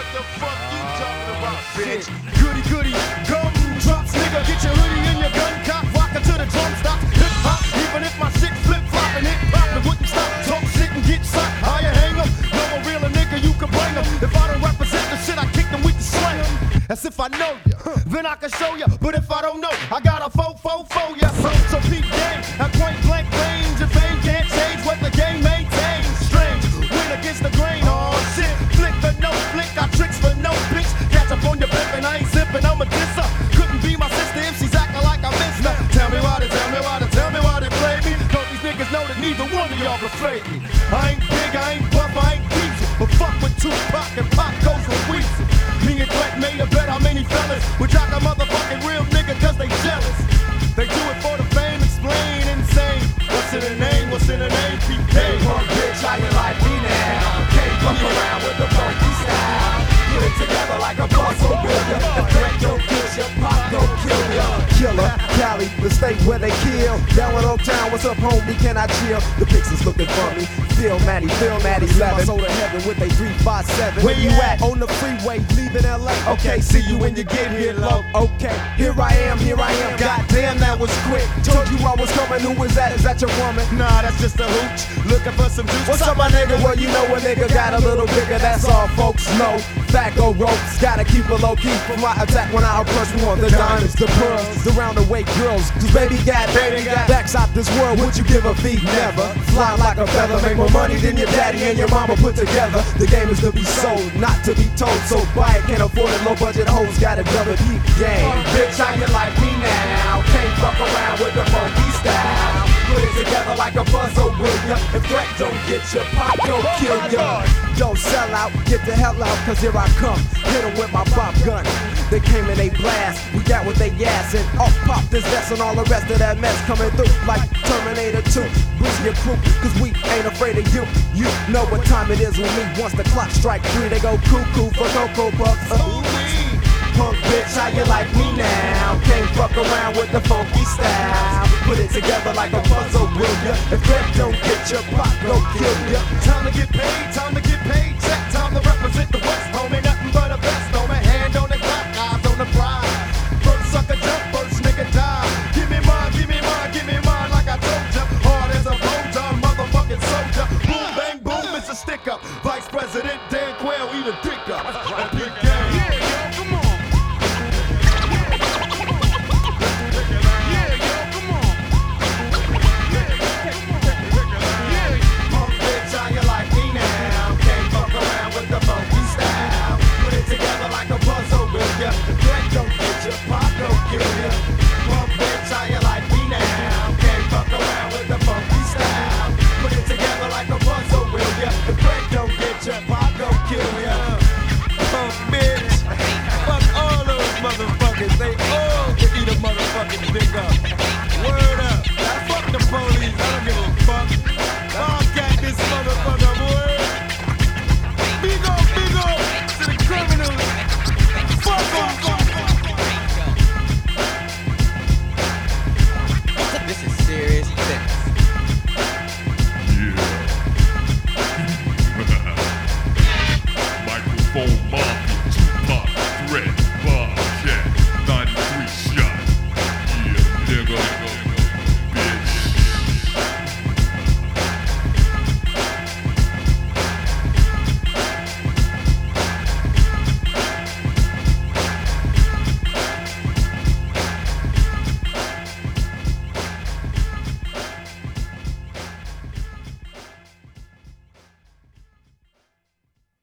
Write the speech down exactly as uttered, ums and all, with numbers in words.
What the fuck you talking about, bitch? Goody goody, gum drops, nigga. Get your hoodie and your gun cock, rockin' to the drum stop. Hip hop, even if my shit flip floppin', hip hop, it wouldn't stop. Talk shit and get shot. How you hang 'em? Know a realer nigga, you can bring 'em. If I don't represent the shit, I kick them, we can slang 'em. As if I know ya, then I can show ya. But if I don't know, I got a foe, foe, foe, ya. So, so peep game, at point blank range. If fame can't change what the game maintains. Strange, win against the grain. Oh shit, flick the no flick, got tricks for no bitch. Catch up on your pimp and I ain't zipping, I'm a disser. Couldn't be my sister if she's acting like I miss her. Tell me why they, tell me why they, tell me why they play me. Don't these niggas know that neither one of y'all afraid me. I ain't big, I ain't buff, I ain't diesel. But fuck with Tupac and Pop goes with Weezy. Me and Threat made a bet how many fellas would drop a motherfucking real nigga cause they jealous. They do it for the fame, explain insane. What's in the name, what's in the name, P K? Hey punk bitch, how you like me now? Can't fuck around with the funky style. Put it together like a puzzle, will ya? The threat don't kill ya, pop don't kill ya. Killer, Cali, the state where they kill. Down in Old Town, what's up, homie? Can I chill? The Pixies looking for me. Feel Matty, feel Matty, eleven. My soul to heaven with a three five seven. Where you at? On the freeway, leaving L A. Okay, see you when you get here low. Okay, here I am, here I am. Goddamn, that was quick. Told you I was coming. Who was that? Is that your woman? Nah, that's just a hooch. Looking for some juice. What's up, my nigga? Well, you know a nigga got a little bigger. That's all folks know. Thaco ropes, gotta keep it low key for my attack when I approach. We want the diamonds, the pearls, the roundaway girls. Cause baby got, baby got backs out this world. Would you give a fee? Never. Fly like a feather, make more money than your daddy and your mama put together. The game is to be sold, not to be told. So buy it, can't afford it. Low budget hoes got a double peep game. Punk bitch, how you like me now? Can't fuck around with the funky style. Put it together like a puzzle, will ya? If Threat don't get ya, Pop don't kill ya. Don't sell out, get the hell out, cause here I come. Hit 'em with my pop gun. They came and they blast, we got what they ass and off pop this vest and all the rest of that mess coming through like Terminator two. Boost your crew, cause we ain't afraid of you. You know what time it is with me. Once the clock strike three, they go cuckoo for Cocoa Puffs. Uh, Punk bitch, how you like me now? Can't fuck around with the funky style. Put it together like a puzzle, will ya? If Threat don't get your pop, go kill ya. Time to get paid, time to get paid. Check, time to represent the West.